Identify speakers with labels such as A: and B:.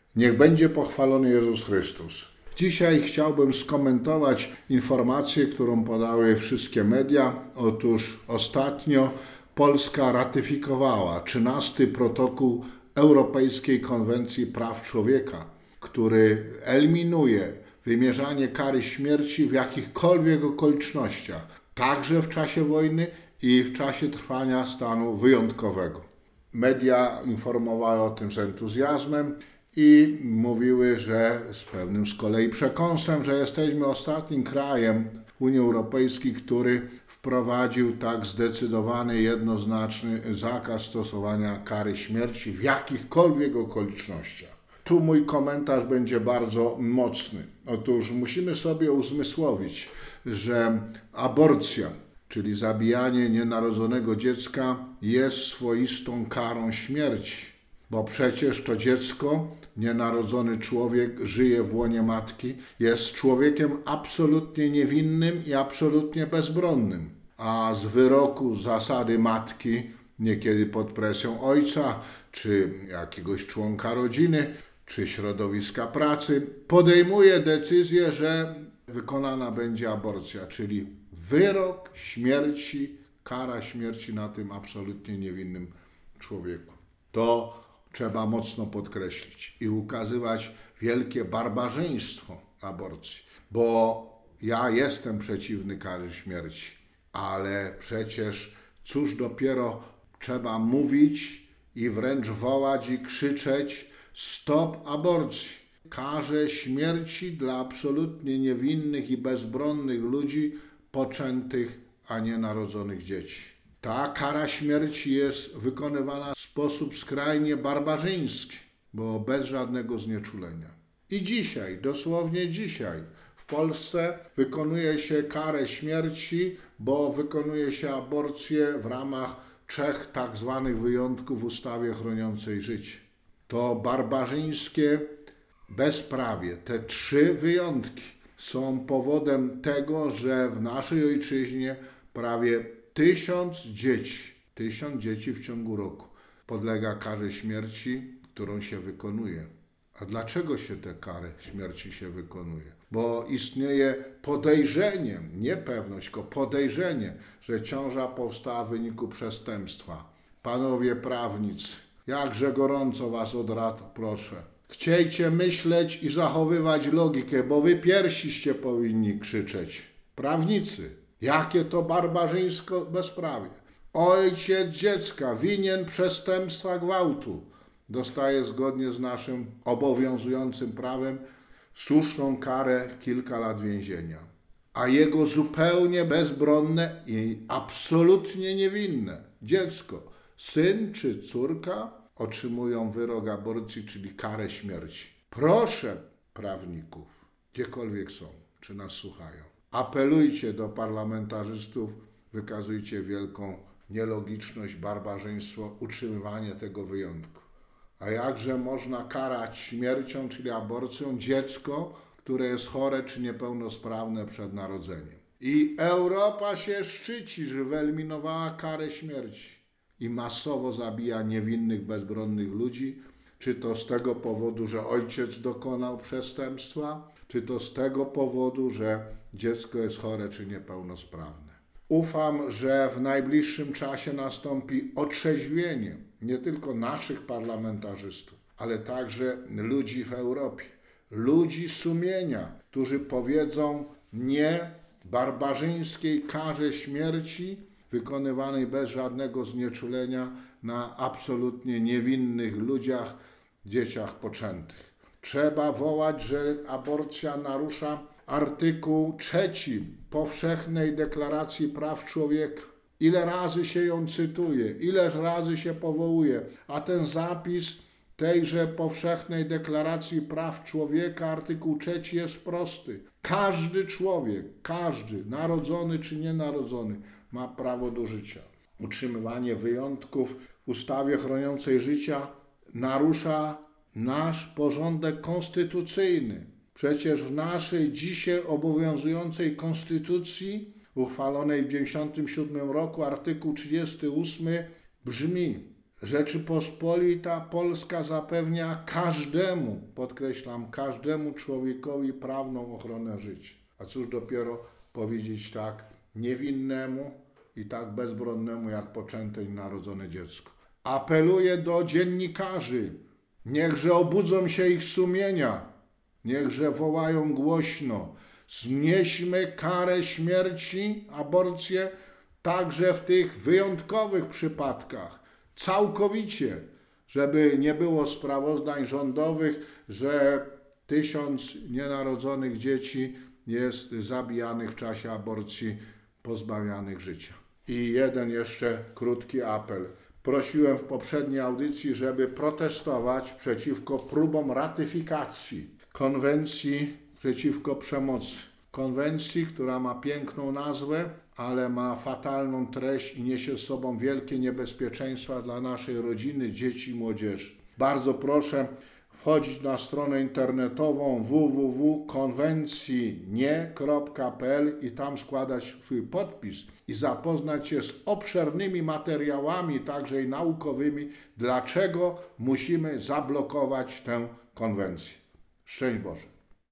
A: Niech będzie pochwalony Jezus Chrystus. Dzisiaj chciałbym skomentować informację, którą podały wszystkie media. Otóż ostatnio Polska ratyfikowała 13. protokół Europejskiej Konwencji Praw Człowieka, który eliminuje wymierzanie kary śmierci w jakichkolwiek okolicznościach, także w czasie wojny i w czasie trwania stanu wyjątkowego. Media informowały o tym z entuzjazmem i mówiły, że z pewnym z kolei przekąsem, że jesteśmy ostatnim krajem Unii Europejskiej, który wprowadził tak zdecydowany, jednoznaczny zakaz stosowania kary śmierci w jakichkolwiek okolicznościach. Tu mój komentarz będzie bardzo mocny. Otóż musimy sobie uzmysłowić, że aborcja, czyli zabijanie nienarodzonego dziecka, jest swoistą karą śmierci, bo przecież to dziecko, nienarodzony człowiek, żyje w łonie matki, jest człowiekiem absolutnie niewinnym i absolutnie bezbronnym, a z wyroku zasady matki, niekiedy pod presją ojca, czy jakiegoś członka rodziny, czy środowiska pracy, podejmuje decyzję, że wykonana będzie aborcja, czyli wyrok śmierci, kara śmierci na tym absolutnie niewinnym człowieku. To trzeba mocno podkreślić i ukazywać wielkie barbarzyństwo aborcji, bo ja jestem przeciwny karze śmierci, ale przecież cóż dopiero trzeba mówić i wręcz wołać i krzyczeć: stop aborcji! Karze śmierci dla absolutnie niewinnych i bezbronnych ludzi poczętych, a nie narodzonych dzieci. Ta kara śmierci jest wykonywana w sposób skrajnie barbarzyński, bo bez żadnego znieczulenia. I dzisiaj, dosłownie dzisiaj, w Polsce wykonuje się karę śmierci, bo wykonuje się aborcję w ramach 3 tak zwanych wyjątków w ustawie chroniącej życie. To barbarzyńskie bezprawie, te 3 wyjątki są powodem tego, że w naszej ojczyźnie prawie 1000 dzieci w ciągu roku podlega karze śmierci, którą się wykonuje. A dlaczego się te kary śmierci się wykonuje? Bo istnieje podejrzenie, nie pewność, tylko podejrzenie, że ciąża powstała w wyniku przestępstwa. Panowie prawnicy, jakże gorąco was od rad proszę. Chciejcie myśleć i zachowywać logikę, bo wy pierwsiście powinni krzyczeć. Prawnicy, jakie to barbarzyńsko bezprawie. Ojciec dziecka winien przestępstwa gwałtu dostaje zgodnie z naszym obowiązującym prawem słuszną karę kilka lat więzienia. A jego zupełnie bezbronne i absolutnie niewinne dziecko, syn czy córka, otrzymują wyrok aborcji, czyli karę śmierci. Proszę prawników, gdziekolwiek są, czy nas słuchają, apelujcie do parlamentarzystów, wykazujcie wielką nielogiczność, barbarzyństwo, utrzymywanie tego wyjątku. A jakże można karać śmiercią, czyli aborcją, dziecko, które jest chore czy niepełnosprawne przed narodzeniem? I Europa się szczyci, że wyeliminowała karę śmierci i masowo zabija niewinnych, bezbronnych ludzi, czy to z tego powodu, że ojciec dokonał przestępstwa, czy to z tego powodu, że dziecko jest chore czy niepełnosprawne. Ufam, że w najbliższym czasie nastąpi otrzeźwienie nie tylko naszych parlamentarzystów, ale także ludzi w Europie, ludzi sumienia, którzy powiedzą nie barbarzyńskiej karze śmierci wykonywanej bez żadnego znieczulenia na absolutnie niewinnych ludziach, dzieciach poczętych. Trzeba wołać, że aborcja narusza artykuł 3 Powszechnej Deklaracji Praw Człowieka. Ile razy się ją cytuje, ileż razy się powołuje, a ten zapis tejże Powszechnej Deklaracji Praw Człowieka, artykuł 3 jest prosty. Każdy człowiek, każdy, narodzony czy nienarodzony, ma prawo do życia. Utrzymywanie wyjątków w ustawie chroniącej życia narusza nasz porządek konstytucyjny. Przecież w naszej dzisiaj obowiązującej konstytucji, uchwalonej w 1997 roku, artykuł 38 brzmi: Rzeczypospolita Polska zapewnia każdemu, podkreślam, każdemu człowiekowi prawną ochronę życia. A cóż dopiero powiedzieć tak niewinnemu i tak bezbronnemu jak poczęte i narodzone dziecko. Apeluję do dziennikarzy, niechże obudzą się ich sumienia, niechże wołają głośno, znieśmy karę śmierci, aborcję, także w tych wyjątkowych przypadkach, całkowicie, żeby nie było sprawozdań rządowych, że 1000 nienarodzonych dzieci jest zabijanych w czasie aborcji, pozbawianych życia. I jeden jeszcze krótki apel. Prosiłem w poprzedniej audycji, żeby protestować przeciwko próbom ratyfikacji konwencji przeciwko przemocy. Konwencji, która ma piękną nazwę, ale ma fatalną treść i niesie z sobą wielkie niebezpieczeństwa dla naszej rodziny, dzieci i młodzieży. Bardzo proszę wchodzić na stronę internetową www.konwencjnie.pl i tam składać swój podpis i zapoznać się z obszernymi materiałami, także i naukowymi, dlaczego musimy zablokować tę konwencję. Szczęść Boże.